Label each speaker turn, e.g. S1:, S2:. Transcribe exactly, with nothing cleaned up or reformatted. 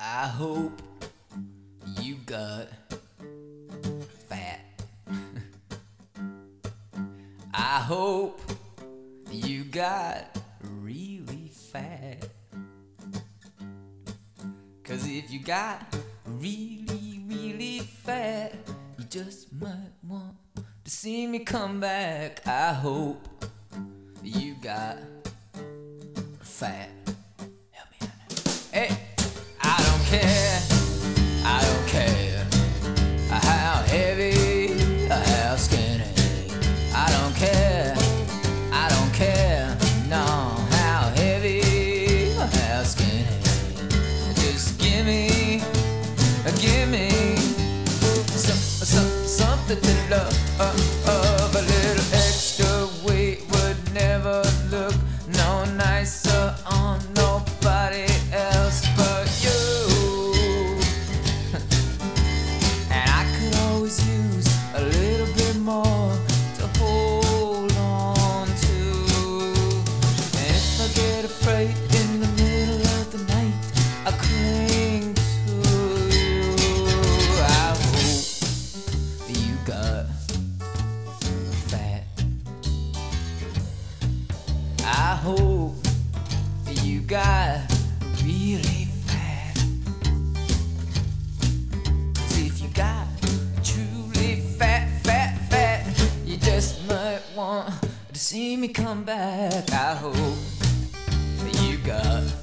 S1: I hope you got fat. I hope you got really fat. 'Cause if you got really, really fat, you just might want to see me come back. I hope you got fat. Help me out. Hey, I don't care, I don't care how heavy or how skinny. I don't care, I don't care, no, how heavy or how skinny. Just give me, give me some, some, something to love. A little extra weight would never look no nicer on nobody else but you. And I could always use a little bit more to hold on to. And if I get afraid in the middle of the night, I cling to you. I hope you got fat. I hope you got really fat. 'Cause if you got truly fat, fat, fat, you just might want to see me come back. I hope you got